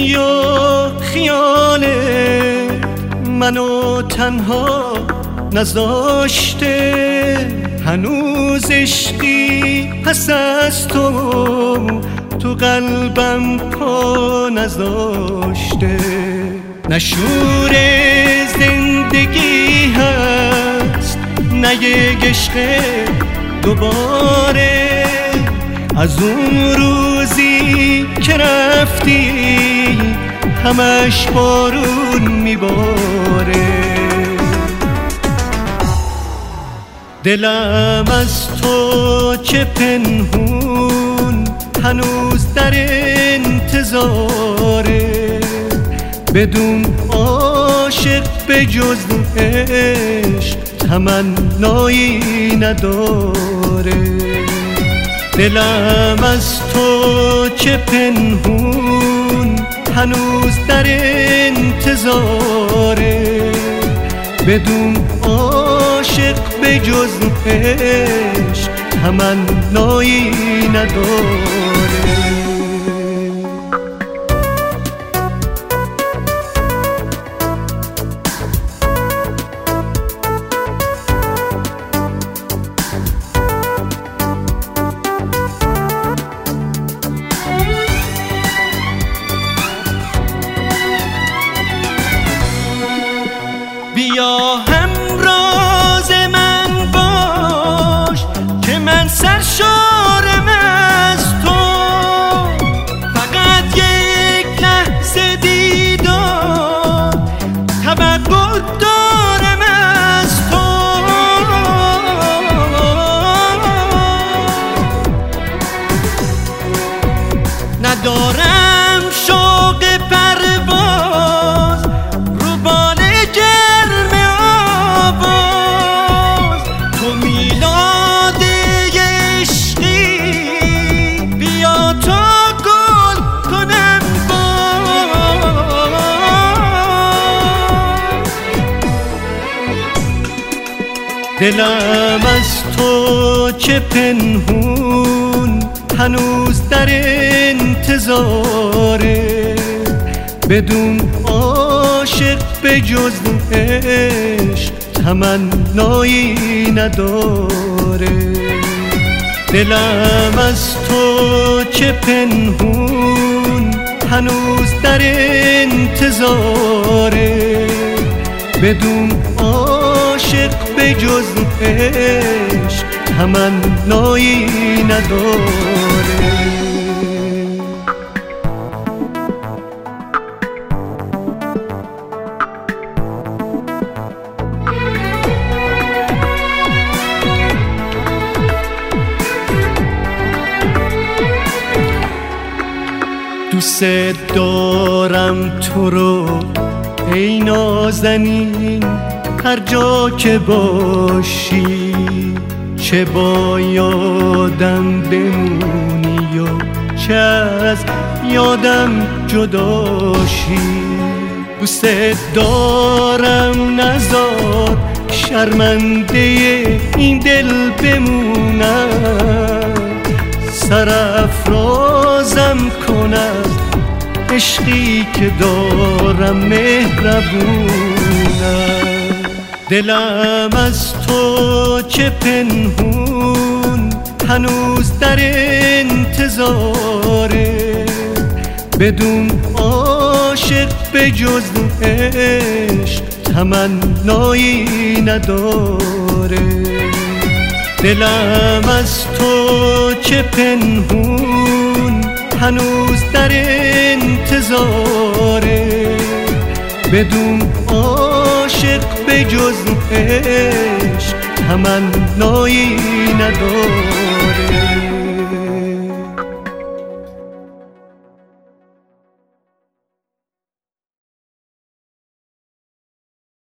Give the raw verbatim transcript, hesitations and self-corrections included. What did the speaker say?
بیا خیال منو تنها نذاشته، هنوز عشقی پس از تو تو قلبم پا نذاشته. نه شور زندگی هست نه یک عشق دوباره، از اون روزی که رفتی همش بارون میباره. دلم از تو چه پنهون هنوز در انتظاره، بدون عاشق به جز عشق تمنایی نداره. دلم از تو چه پنهون هنوز در انتظاره، بدون عاشق به جز عشق تمنایی نداره. بیا همراز من باش که من سرشارم از تو، فقط یک لحظه دیدار توقع دارم از تو. ندارم شوق پرواز رو بال گرم آواز، تو میلاد عشقی بیا تا گل کنم باز. دلم از تو چه پنهون هنوز در انتظاره، بدون عاشق به جز عشق تمنایی نداره. دلم از تو چه پنهون هنوز در انتظاره، بدون عاشق به جز عشق تمنایی نداره. دوست دارم تو رو ای نازنین، هر جا که باشی، چه با یادم بمونی و چه از یادم جداشی. دوست دارم نذار شرمنده این دل بمونم، سرافرازم کن از عشقی که دارم مهربونم. دلم از تو چه پنهون هنوز در انتظاره، بدون عاشق به جز عشق تمنایی نداره. دلم از تو چه پنهون هنوز در انتظاره، بدون عاشق به جز عشق تمنایی نداره.